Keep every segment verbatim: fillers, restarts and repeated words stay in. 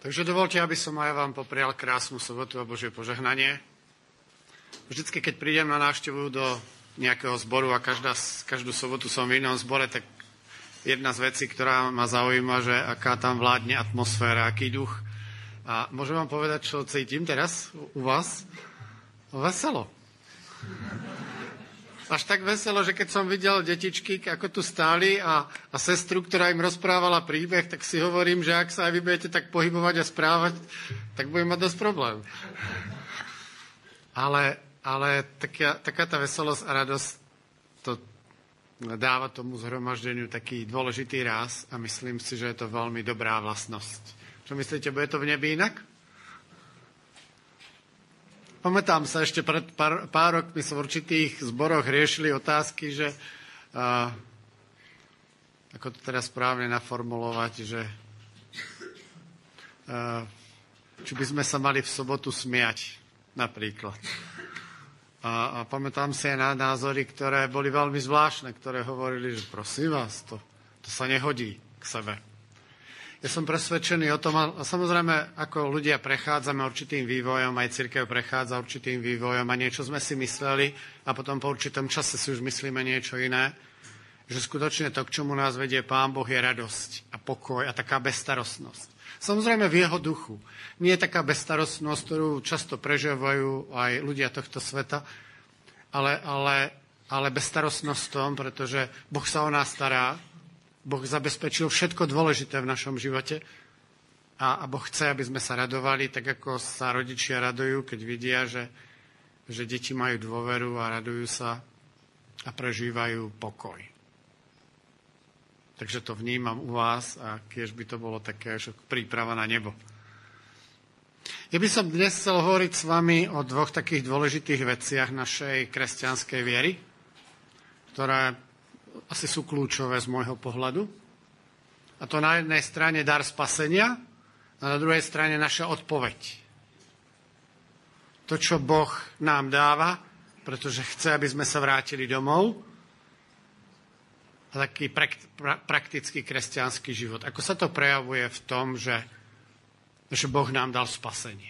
Takže dovolte, aby som aj vám poprial krásnu sobotu a Božie požehnanie. Vždycky, keď prídem na návštevu do nejakého zboru a každá, každú sobotu som v inom zbore, tak jedna z vecí, ktorá ma zaujíma, že aká tam vládne atmosféra, aký duch. A môžem vám povedať, čo cítim teraz u vás? Veselo. Až tak veselo, že keď som videl detičky, ako tu stáli a, a sestru, ktorá im rozprávala príbeh, tak si hovorím, že ak sa aj vy budete tak pohybovať a správať, tak budem mať dosť problém. Ale, ale taká, taká tá veselosť a radosť to dáva tomu zhromaždeniu taký dôležitý ráz a myslím si, že je to veľmi dobrá vlastnosť. Čo myslíte, bude to v nebi inak? Pamätám sa, ešte pred pár, pár rokmi som v určitých zboroch riešili otázky, že uh, ako to teraz správne naformulovať, že uh, či by sme sa mali v sobotu smiať, napríklad. A, a pamätám si aj na názory, ktoré boli veľmi zvláštne, ktoré hovorili, že prosím vás, to, to sa nehodí k sebe. Ja som presvedčený o tom, a samozrejme, ako ľudia prechádzame určitým vývojom, aj cirkev prechádza určitým vývojom a niečo sme si mysleli a potom po určitom čase si už myslíme niečo iné, že skutočne to, k čomu nás vedie Pán Boh, je radosť a pokoj a taká bezstarostnosť. Samozrejme v jeho duchu. Nie je taká bezstarostnosť, ktorú často prežívajú aj ľudia tohto sveta, ale, ale, ale bezstarostnosť v tom, pretože Boh sa o nás stará, Boh zabezpečil všetko dôležité v našom živote a, a Boh chce, aby sme sa radovali, tak ako sa rodičia radujú, keď vidia, že, že deti majú dôveru a radujú sa a prežívajú pokoj. Takže to vnímam u vás a kiež by to bolo také, že príprava na nebo. Ja by som dnes chcel hovoriť s vami o dvoch takých dôležitých veciach našej kresťanskej viery, ktoré asi sú kľúčové z môjho pohľadu. A to na jednej strane dar spasenia a na druhej strane naša odpoveď. To, čo Boh nám dáva, pretože chce, aby sme sa vrátili domov, a taký praktický kresťanský život. Ako sa to prejavuje v tom, že, že Boh nám dal spasenie.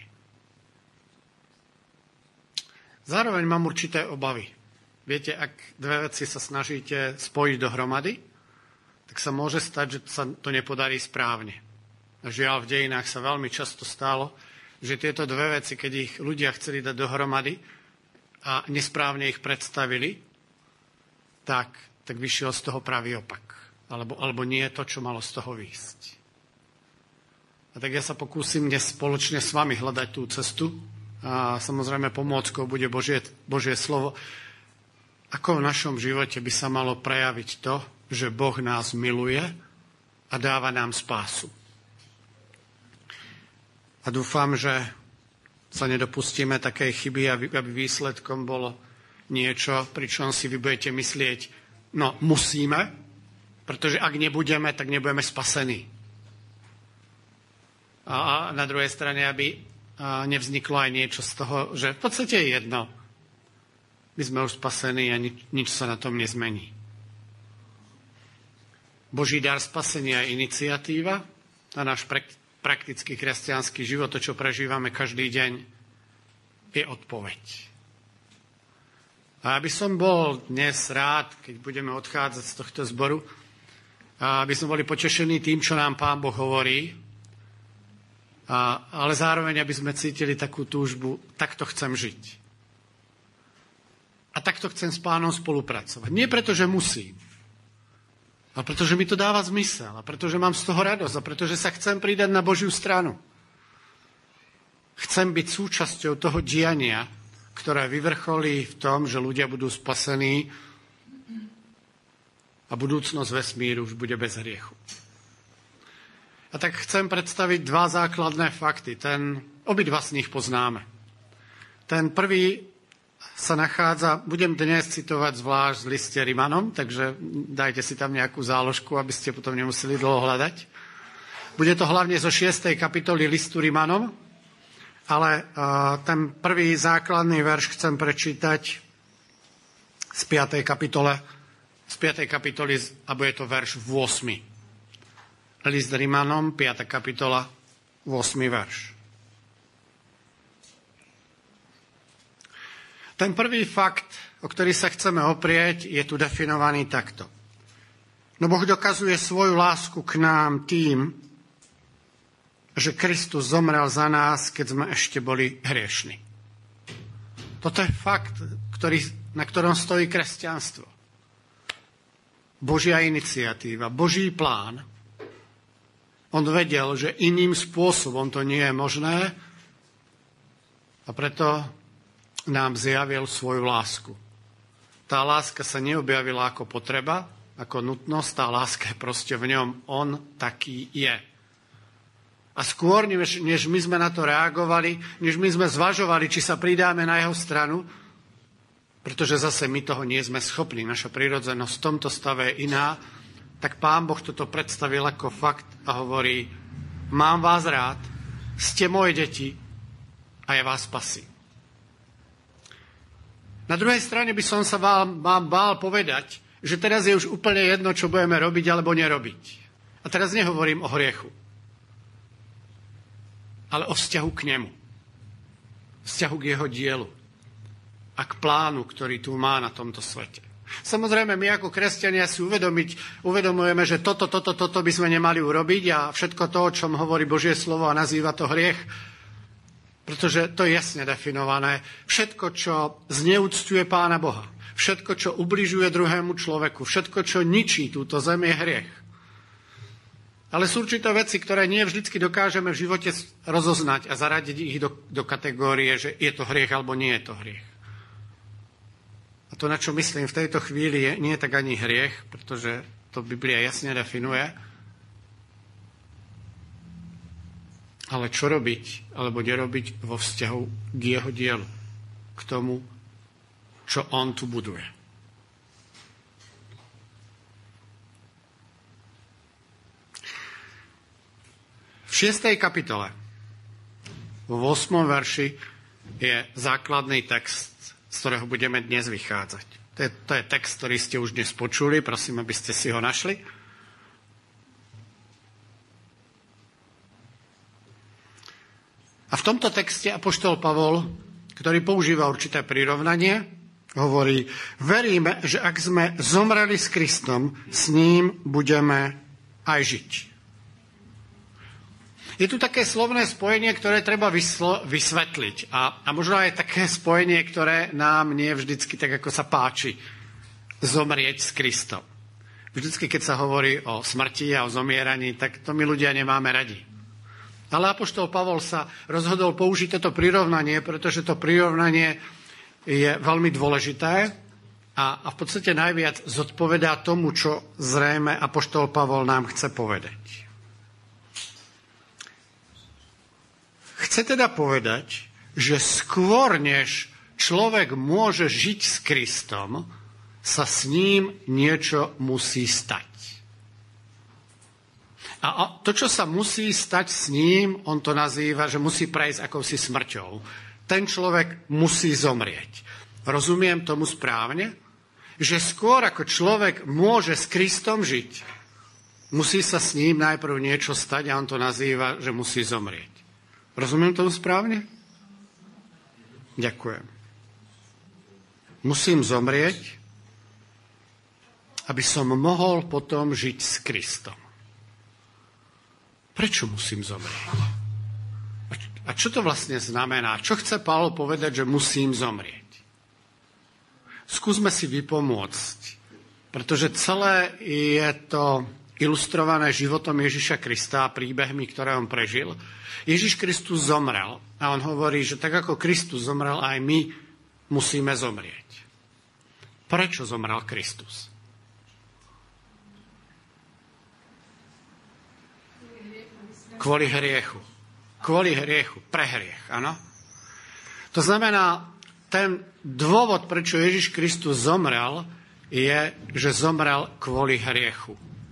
Zároveň mám určité obavy. Viete, ak dve veci sa snažíte spojiť dohromady, tak sa môže stať, že sa to nepodarí správne. A žiaľ, v dejinách sa veľmi často stalo, že tieto dve veci, keď ich ľudia chceli dať dohromady a nesprávne ich predstavili, tak, tak vyšiel z toho pravý opak. Alebo, alebo nie je to, čo malo z toho výjsť. A tak ja sa pokúsim dnes spoločne s vami hľadať tú cestu a samozrejme pomôckou bude Božie, Božie slovo. Ako v našom živote by sa malo prejaviť to, že Boh nás miluje a dáva nám spásu. A dúfam, že sa nedopustíme takej chyby, aby, aby výsledkom bolo niečo, pričom si vy budete myslieť, no musíme, pretože ak nebudeme, tak nebudeme spasení. A, a na druhej strane, aby nevzniklo aj niečo z toho, že v podstate je jedno, my sme už spasení a nič, nič sa na tom nezmení. Boží dar spasenia je iniciatíva a náš praktický kresťanský život, to, čo prežívame každý deň, je odpoveď. A aby som bol dnes rád, keď budeme odchádzať z tohto zboru, a aby sme boli potešení tým, čo nám Pán Boh hovorí, a, ale zároveň, aby sme cítili takú túžbu, takto chcem žiť. A takto chcem s Pánom spolupracovať. Nie preto, že musím, ale preto, že mi to dáva zmysel, a preto, že mám z toho radosť, a preto, že sa chcem pridať na Božiu stranu. Chcem byť súčasťou toho diania, ktoré vyvrcholí v tom, že ľudia budú spasení a budúcnosť vesmíru už bude bez hriechu. A tak chcem predstaviť dva základné fakty. Ten, obidva z nich poznáme. Ten prvý sa nachádza, budem dnes citovať zvlášť z liste Rimanom, takže dajte si tam nejakú záložku, aby ste potom nemuseli dlho hľadať. Bude to hlavne zo šiestej kapitoly listu Rimanom, ale uh, ten prvý základný verš chcem prečítať z piatej kapitole, z piatej kapitoly, a bude to verš v ôsmej. List Rimanom, piata kapitola, ôsmy verš. Ten prvý fakt, o ktorý sa chceme oprieť, je tu definovaný takto. No Boh dokazuje svoju lásku k nám tým, že Kristus zomrel za nás, keď sme ešte boli hriešni. Toto je fakt, ktorý, na ktorom stojí kresťanstvo. Božia iniciatíva, Boží plán. On vedel, že iným spôsobom to nie je možné a preto nám zjavil svoju lásku. Tá láska sa neobjavila ako potreba, ako nutnosť, tá láska je proste v ňom. On taký je. A skôr, než, než my sme na to reagovali, než my sme zvažovali, či sa pridáme na jeho stranu, pretože zase my toho nie sme schopní, naša prirodzenosť v tomto stave je iná, tak Pán Boh toto predstavil ako fakt a hovorí, mám vás rád, ste moje deti a ja vás spasím. Na druhej strane by som sa vám, vám bál povedať, že teraz je už úplne jedno, čo budeme robiť alebo nerobiť. A teraz nehovorím o hriechu, ale o vzťahu k nemu. Vzťahu k jeho dielu a k plánu, ktorý tu má na tomto svete. Samozrejme, my ako kresťania si uvedomiť, uvedomujeme, že toto, toto, toto by sme nemali urobiť a všetko to, o čom hovorí Božie slovo a nazýva to hriech, pretože to je jasne definované. Všetko, čo zneúcťuje Pána Boha, všetko, čo ubližuje druhému človeku, všetko, čo ničí túto zem, je hriech. Ale sú určité veci, ktoré nie vždycky dokážeme v živote rozoznať a zaradiť ich do, do kategórie, že je to hriech alebo nie je to hriech. A to, na čo myslím v tejto chvíli, je, nie je tak ani hriech, pretože to Biblia jasne definuje. Ale čo robiť alebo nerobiť vo vzťahu k jeho dielu, k tomu, čo on tu buduje. V šiestej kapitole, vo ôsmom verši, je základný text, z ktorého budeme dnes vychádzať. To je, to je text, ktorý ste už dnes počuli, prosím, aby ste si ho našli. A v tomto texte apoštol Pavol, ktorý používa určité prirovnanie, hovorí, veríme, že ak sme zomreli s Kristom, s ním budeme aj žiť. Je tu také slovné spojenie, ktoré treba vyslo- vysvetliť. A, a možno aj také spojenie, ktoré nám nie vždycky tak, ako sa páči, zomrieť s Kristom. Vždycky, keď sa hovorí o smrti a o zomieraní, tak to my ľudia nemáme radi. Ale apoštol Pavol sa rozhodol použiť toto prirovnanie, pretože to prirovnanie je veľmi dôležité a, a v podstate najviac zodpovedá tomu, čo zrejme apoštol Pavol nám chce povedať. Chce teda povedať, že skôr než človek môže žiť s Kristom, sa s ním niečo musí stať. A to, čo sa musí stať s ním, on to nazýva, že musí prejsť akousi smrťou. Ten človek musí zomrieť. Rozumiem tomu správne? Že skôr ako človek môže s Kristom žiť, musí sa s ním najprv niečo stať a on to nazýva, že musí zomrieť. Rozumiem tomu správne? Ďakujem. Musím zomrieť, aby som mohol potom žiť s Kristom. Prečo musím zomrieť? A čo to vlastne znamená? Čo chce Pavol povedať, že musím zomrieť? Skúsme si vypomôcť, pretože celé je to ilustrované životom Ježiša Krista a príbehmi, ktoré on prežil. Ježiš Kristus zomrel a on hovorí, že tak ako Kristus zomrel, aj my musíme zomrieť. Prečo zomrel Kristus? Kvôli hriechu. Kvôli hriechu. Pre hriech, áno? To znamená, ten dôvod, prečo Ježiš Kristus zomrel, je, že zomrel kvôli hriechu.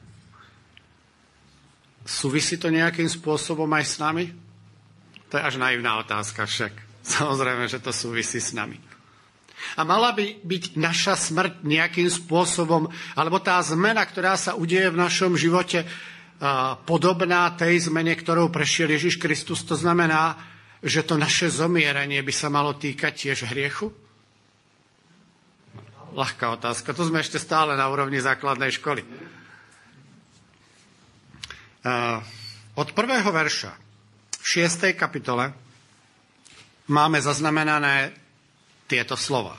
Súvisí to nejakým spôsobom aj s nami? To je až naivná otázka však. Samozrejme, že to súvisí s nami. A mala by byť naša smrť nejakým spôsobom, alebo tá zmena, ktorá sa udeje v našom živote, podobná tej zmene, ktorou prešiel Ježiš Kristus. To znamená, že to naše zomieranie by sa malo týkať tiež hriechu? Ľahká otázka. To sme ešte stále na úrovni základnej školy. Od prvého verša v šiestej kapitole máme zaznamenané tieto slova.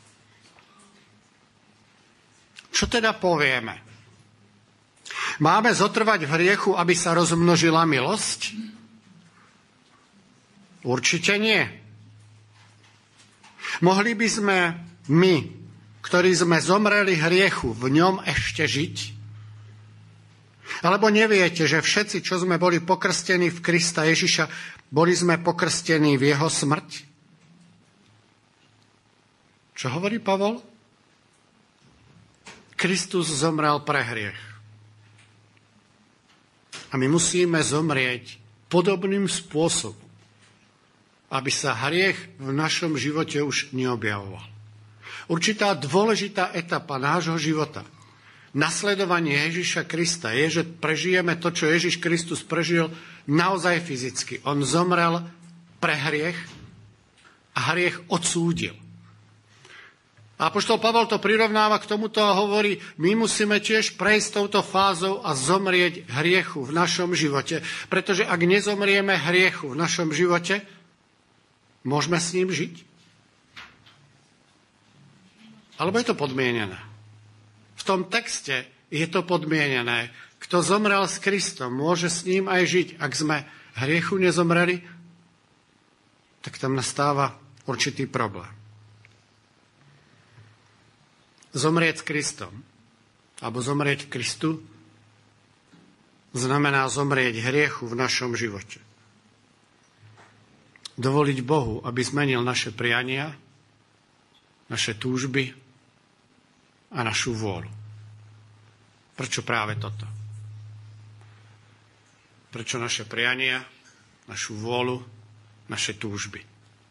Čo teda povieme? Máme zotrvať v hriechu, aby sa rozmnožila milosť? Určite nie. Mohli by sme my, ktorí sme zomreli hriechu, v ňom ešte žiť? Alebo neviete, že všetci, čo sme boli pokrstení v Krista Ježiša, boli sme pokrstení v jeho smrť? Čo hovorí Pavol? Kristus zomrel pre hriech. A my musíme zomrieť podobným spôsobom, aby sa hriech v našom živote už neobjavoval. Určitá dôležitá etapa nášho života, nasledovanie Ježiša Krista, je, že prežijeme to, čo Ježiš Kristus prežil naozaj fyzicky. On zomrel pre hriech a hriech odsúdil. A apoštol Pavol to prirovnáva k tomuto a hovorí, my musíme tiež prejsť touto fázou a zomrieť hriechu v našom živote. Pretože ak nezomrieme hriechu v našom živote, môžeme s ním žiť? Alebo je to podmienené? V tom texte je to podmienené. Kto zomrel s Kristom, môže s ním aj žiť. Ak sme hriechu nezomreli, tak tam nastáva určitý problém. Zomrieť s Kristom, alebo zomrieť v Kristu, znamená zomrieť hriechu v našom živote. Dovoliť Bohu, aby zmenil naše priania, naše túžby a našu vôľu. Prečo práve toto? Prečo naše priania, našu vôľu, naše túžby?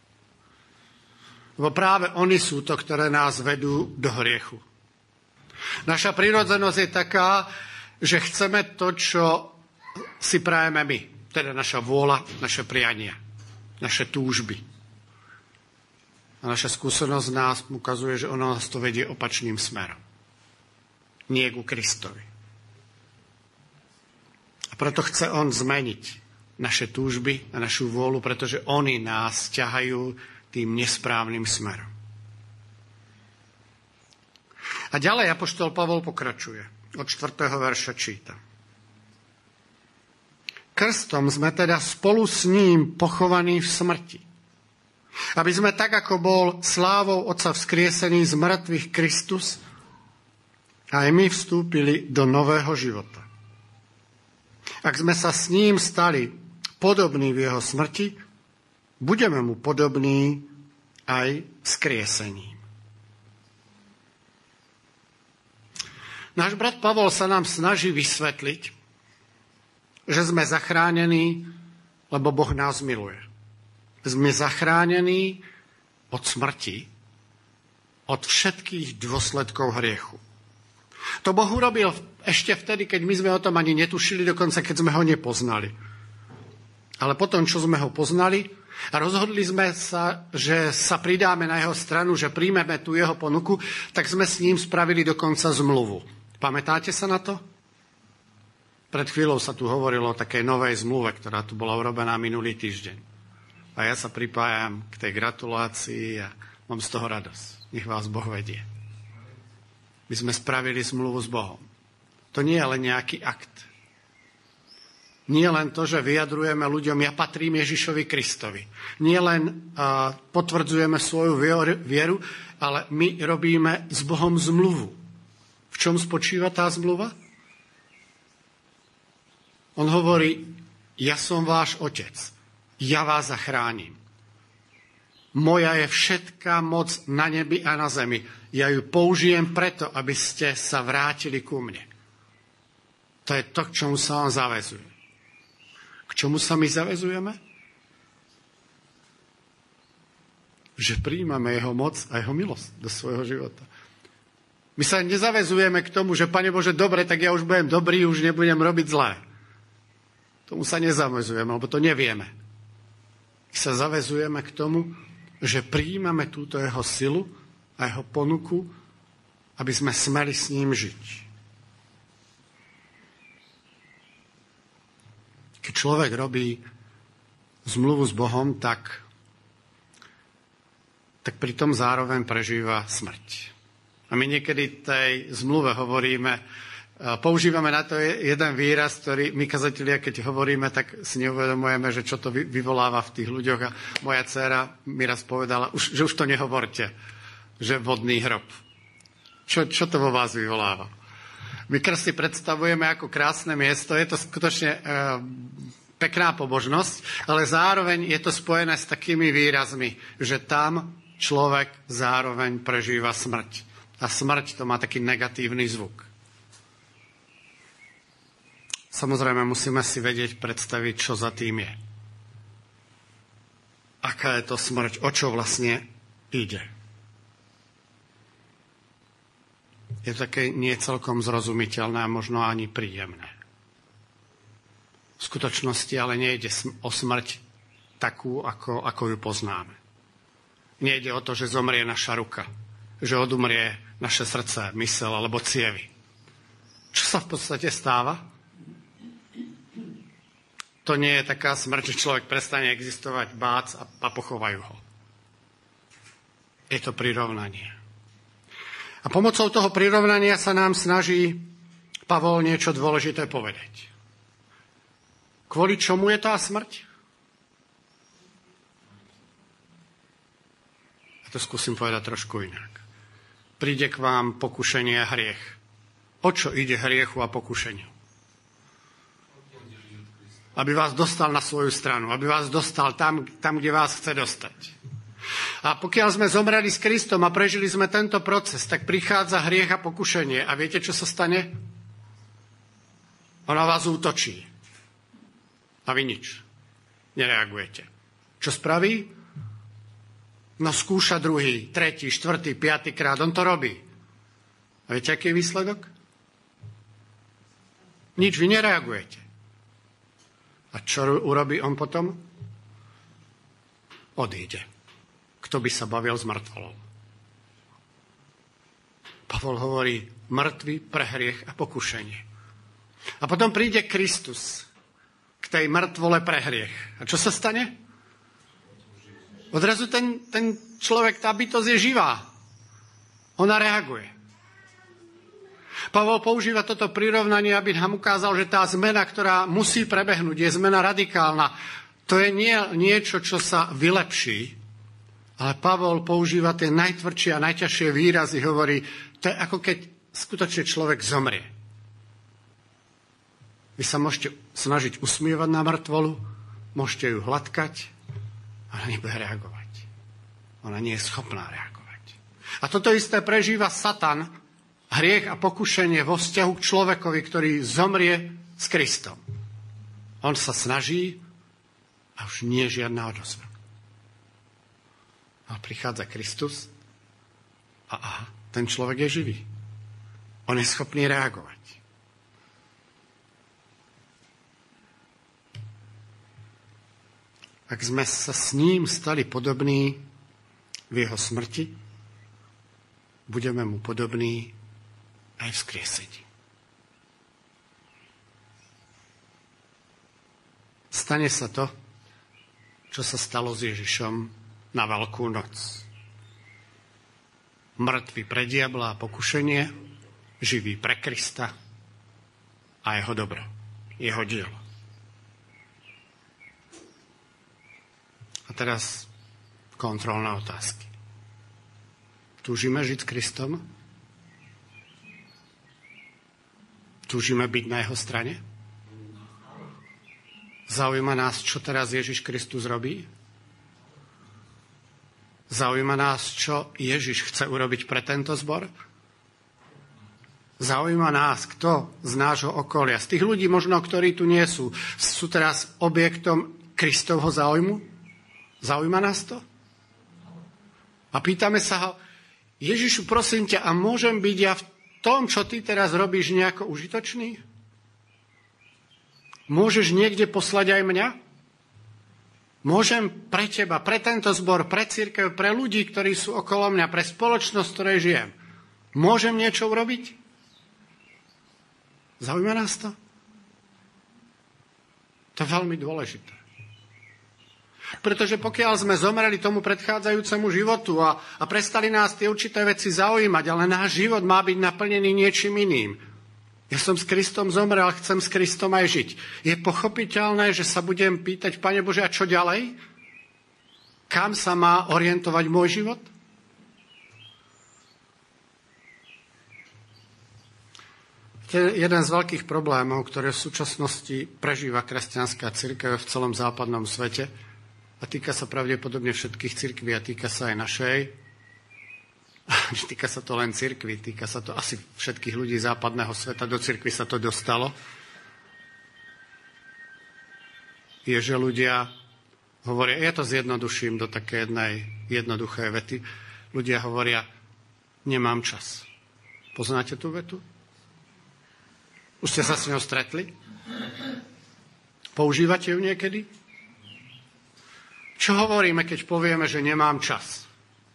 Lebo práve oni sú to, ktoré nás vedú do hriechu. Naša prírodzenosť je taká, že chceme to, čo si prajeme my. Teda naša vôľa, naše priania, naše túžby. A naša skúsenosť nás ukazuje, že ono nás to vedie opačným smerom. Nie ku Kristovi. A preto chce on zmeniť naše túžby a našu vôľu, pretože oni nás ťahajú tým nesprávnym smerom. A ďalej apoštol Pavol pokračuje. Od štvrtého verša číta. Krstom sme teda spolu s ním pochovaní v smrti. Aby sme tak, ako bol slávou Otca vzkriesený z mŕtvych Kristus, aj my vstúpili do nového života. Ak sme sa s ním stali podobní v jeho smrti, budeme mu podobní aj vzkriesením. Náš brat Pavol sa nám snaží vysvetliť, že sme zachránení, lebo Boh nás miluje. Sme zachránení od smrti, od všetkých dôsledkov hriechu. To Boh urobil ešte vtedy, keď my sme o tom ani netušili, dokonca keď sme ho nepoznali. Ale potom, čo sme ho poznali, a rozhodli sme sa, že sa pridáme na jeho stranu, že príjmeme tú jeho ponuku, tak sme s ním spravili dokonca zmluvu. Pamätáte sa na to? Pred chvíľou sa tu hovorilo o takej novej zmluve, ktorá tu bola urobená minulý týždeň. A ja sa pripájam k tej gratulácii a mám z toho radosť. Nech vás Boh vedie. My sme spravili zmluvu s Bohom. To nie je len nejaký akt. Nie len to, že vyjadrujeme ľuďom, ja patrím Ježišovi Kristovi. Nie len uh, potvrdzujeme svoju vieru, ale my robíme s Bohom zmluvu. V čom spočíva tá zmluva? On hovorí, ja som váš otec, ja vás zachránim. Moja je všetká moc na nebi a na zemi. Ja ju použijem preto, aby ste sa vrátili ku mne. To je to, k čomu sa on zaväzuje. K čomu sa my zaväzujeme? Že príjmame jeho moc a jeho milosť do svojho života. My sa nezaväzujeme k tomu, že Pane Bože, dobre, tak ja už budem dobrý, už nebudem robiť zlé. Tomu sa nezavezujeme, lebo to nevieme. My sa zavezujeme k tomu, že prijímame túto jeho silu a jeho ponuku, aby sme smeli s ním žiť. Keď človek robí zmluvu s Bohom, tak, tak pritom zároveň prežíva smrť. A my niekedy tej zmluve hovoríme, používame na to jeden výraz, ktorý my kazatelia, keď hovoríme, tak si neuvedomujeme, že čo to vyvoláva v tých ľuďoch. A moja dcéra mi raz povedala, že už to nehovorte, že vodný hrob. Čo, čo to vo vás vyvoláva? My krst si predstavujeme ako krásne miesto, je to skutočne e, pekná pobožnosť, ale zároveň je to spojené s takými výrazmi, že tam človek zároveň prežíva smrť. A smrť to má taký negatívny zvuk. Samozrejme, musíme si vedieť predstaviť, čo za tým je. Aká je to smrť, o čo vlastne ide. Je to také nie celkom zrozumiteľné a možno ani príjemné. V skutočnosti ale nejde o smrť takú, ako, ako ju poznáme. Nejde o to, že zomrie naša ruka, že odumrie naše srdce, mysel alebo cievy. Čo sa v podstate stáva? To nie je taká smrť, že človek prestane existovať, bác a, a pochovajú ho. Je to prirovnanie. A pomocou toho prirovnania sa nám snaží Pavol niečo dôležité povedať. Kvôli čomu je tá smrť? A to skúsim povedať trošku inak. Príde k vám pokušenie a hriech. O čo ide hriechu a pokušeniu? Aby vás dostal na svoju stranu, aby vás dostal tam, tam kde vás chce dostať. A pokiaľ sme zomreli s Kristom a prežili sme tento proces, tak prichádza hriech a pokušenie. A viete, čo sa stane? Ona vás útočí. A vy nič. Nereagujete. Čo spraví? No skúša druhý, tretí, štvrtý, piatý krát. On to robí. A viete, aký je výsledok? Nič, vy nereagujete. A čo urobí on potom? Odíde. Kto by sa bavil s mŕtvolou? Pavol hovorí, mŕtvy pre hriech a pokušenie. A potom príde Kristus k tej mŕtvole pre hriech. A čo sa stane? Odrazu ten, ten človek, tá bytosť je živá. Ona reaguje. Pavol používa toto prirovnanie, aby nám ukázal, že tá zmena, ktorá musí prebehnúť, je zmena radikálna. To je nie, niečo, čo sa vylepší, ale Pavol používa tie najtvrdšie a najťažšie výrazy, hovorí, to je ako keď skutočne človek zomrie. Vy sa môžete snažiť usmievať na mŕtvolu, môžete ju hladkať, ale nebude reagovať. Ona nie je schopná reagovať. A toto isté prežíva Satan, hriech a pokušenie vo vzťahu k človekovi, ktorý zomrie s Kristom. On sa snaží a už nie je žiadna odozva. A prichádza Kristus a aha, ten človek je živý. On je schopný reagovať. Ak sme sa s ním stali podobní v jeho smrti, budeme mu podobní aj v vzkriesení. Stane sa to, čo sa stalo s Ježišom na Veľkú noc. Mŕtvy pre diabla a pokušenie, živý pre Krista a jeho dobro, jeho dielo. A teraz kontrolné otázky. Túžime žiť s Kristom? Túžime byť na jeho strane? Zaujíma nás, čo teraz Ježiš Kristus robí? Zaujíma nás, čo Ježiš chce urobiť pre tento zbor? Zaujíma nás, kto z nášho okolia, z tých ľudí možno, ktorí tu nie sú, sú teraz objektom Kristovho záujmu? Zaujíma nás to? A pýtame sa ho, Ježišu, prosím ťa, a môžem byť ja v tom, čo ty teraz robíš, nejako užitočný? Môžeš niekde poslať aj mňa? Môžem pre teba, pre tento zbor, pre cirkev, pre ľudí, ktorí sú okolo mňa, pre spoločnosť, v ktorej žijem. Môžem niečo urobiť? Zaujíma nás to? To je veľmi dôležité. Pretože pokiaľ sme zomreli tomu predchádzajúcemu životu a, a prestali nás tie určité veci zaujímať, ale náš život má byť naplnený niečím iným. Ja som s Kristom zomrel, chcem s Kristom aj žiť. Je pochopiteľné, že sa budem pýtať, Pane Bože, a čo ďalej? Kam sa má orientovať môj život? To je jeden z veľkých problémov, ktoré v súčasnosti prežíva kresťanská cirkev v celom západnom svete a týka sa pravdepodobne všetkých cirkví a týka sa aj našej. Týka sa to len cirkvi, týka sa to asi všetkých ľudí západného sveta, do cirkvi sa to dostalo. Je, že ľudia hovoria, ja to zjednoduším do také jednej jednoduché vety, ľudia hovoria, nemám čas. Poznáte tú vetu? Už ste sa s ňou stretli? Používate ju niekedy? Čo hovoríme, keď povieme, že nemám čas?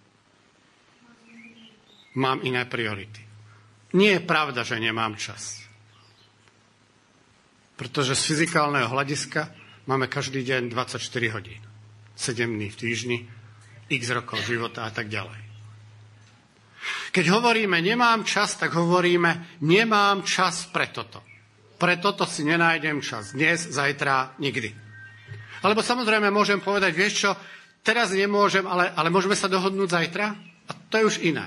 Mám iné priority. Nie je pravda, že nemám čas. Pretože z fyzikálneho hľadiska máme každý deň dvadsaťštyri hodín. sedem dní v týždni, x rokov života a tak ďalej. Keď hovoríme nemám čas, tak hovoríme nemám čas pre toto. Pre toto si nenájdem čas. Dnes, zajtra, nikdy. Alebo samozrejme môžem povedať, vieš čo, teraz nemôžem, ale, ale môžeme sa dohodnúť zajtra? A to je už iné.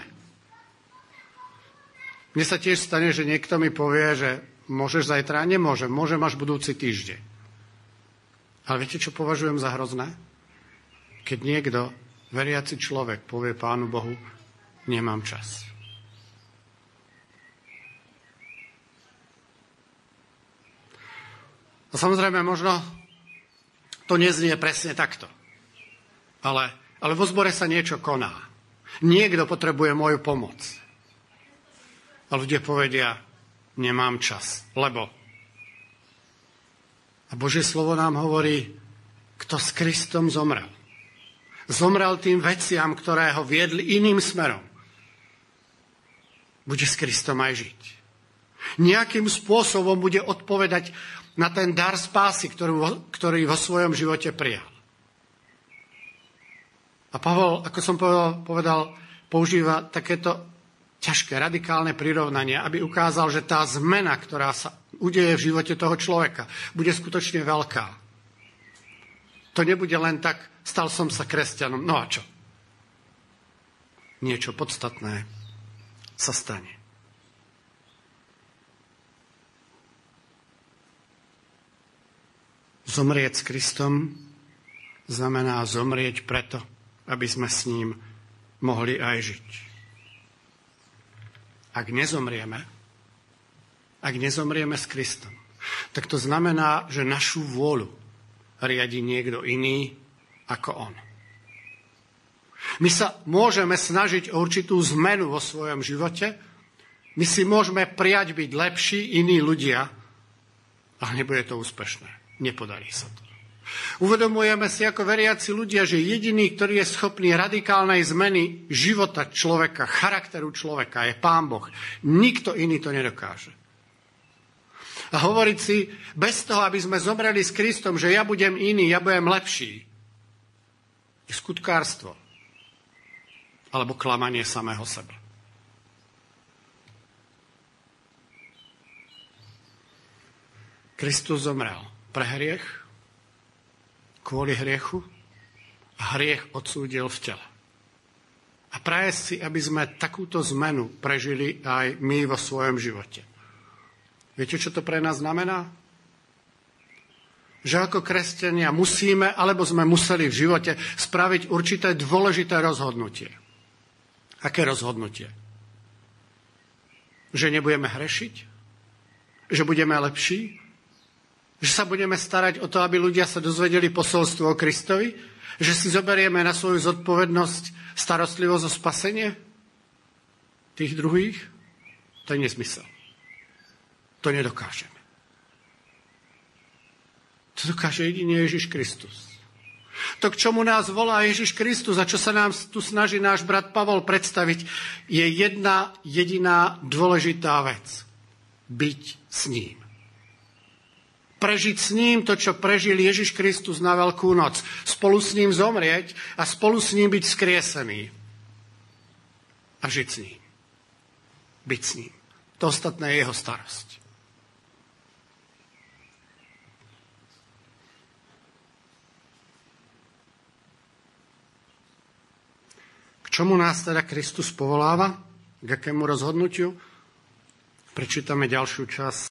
Mne sa tiež stane, že niekto mi povie, že môžeš zajtra, nemôžem, môžem až budúci týždeň. Ale viete, čo považujem za hrozné? Keď niekto, veriaci človek, povie Pánu Bohu, nemám čas. A samozrejme, možno to neznie presne takto. Ale, ale vo zbore sa niečo koná. Niekto potrebuje moju pomoc. A ľudia povedia, nemám čas, lebo. A Božie slovo nám hovorí, kto s Kristom zomrel. Zomrel tým veciam, ktoré ho viedli iným smerom. Bude s Kristom aj žiť. Nejakým spôsobom bude odpovedať na ten dar spásy, ktorú, ktorý vo svojom živote prijal. A Pavol, ako som povedal, povedal používa takéto ťažké, radikálne prirovnanie, aby ukázal, že tá zmena, ktorá sa udeje v živote toho človeka, bude skutočne veľká. To nebude len tak, stal som sa kresťanom, no a čo? Niečo podstatné sa stane. Zomrieť s Kristom znamená zomrieť preto, aby sme s ním mohli aj žiť. Ak nezomrieme, ak nezomrieme s Kristom, tak to znamená, že našu vôľu riadi niekto iný ako on. My sa môžeme snažiť o určitú zmenu vo svojom živote, my si môžeme prijať byť lepší iní ľudia, ale nebude to úspešné. Nepodarí sa to. Uvedomujeme si ako veriaci ľudia, že jediný, ktorý je schopný radikálnej zmeny života človeka, charakteru človeka, je Pán Boh. Nikto iný to nedokáže. A hovoriť si, bez toho, aby sme zomreli s Kristom, že ja budem iný, ja budem lepší, je skutkárstvo. Alebo klamanie samého seba. Kristus zomrel pre hriech, kvôli hriechu a hriech odsúdil v tele. A praje si, aby sme takúto zmenu prežili aj my vo svojom živote. Viete, čo to pre nás znamená? Že ako kresťania musíme, alebo sme museli v živote spraviť určité dôležité rozhodnutie. Aké rozhodnutie? Že nebudeme hrešiť? Že budeme lepší? Že sa budeme starať o to, aby ľudia sa dozvedeli posolstvo o Kristovi? Že si zoberieme na svoju zodpovednosť starostlivosť o spasenie tých druhých? To je nezmysel. To nedokážeme. To dokáže jedine Ježiš Kristus. To, k čomu nás volá Ježiš Kristus a čo sa nám tu snaží náš brat Pavol predstaviť, je jedna jediná dôležitá vec. Byť s ním. Prežiť s ním to, čo prežil Ježiš Kristus na Veľkú noc. Spolu s ním zomrieť a spolu s ním byť skriesený. A žiť s ním. Byť s ním. To ostatné je jeho starosť. Čomu nás teda Kristus povoláva? K akému rozhodnutiu? Prečítame ďalšiu časť